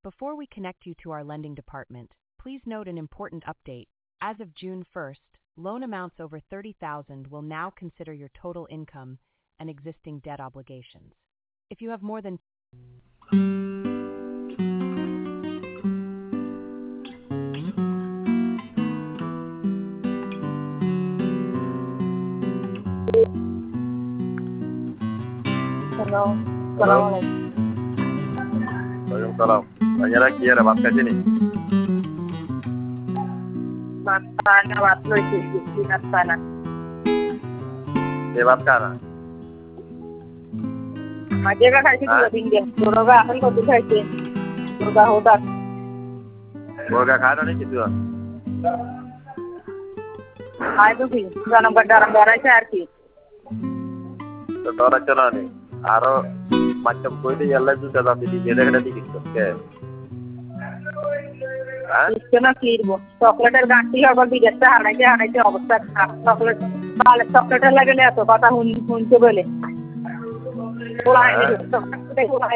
Before we connect you to our lending department, please note an important update. As of June 1st, loan amounts over $30,000 will now consider your total income and existing debt obligations. If you have more than Hello. Hello. Assalamualaikum. Waalaikumsalam. Tanya lagi ada bab kat sini. Sana waktu di sana. Dia bab kana. Aja ka खायची तुला बिंगे. दुर्गा आपण कधी खायची? दुर्गा होतात. Burga khana ni kitu. काय तुझी? जन्म गड्डारम करायची आरती. Tora chana ni. Aro macam koi ni yalla tu dalam di gede gede dikit ke. ইসকেনা কিরবো চকলেটের গাঁটি আবার বিদেশে হারাইতে অবস্থা চকলেট তাহলে চকলেটের লাগে এত কথা শুনতে বলে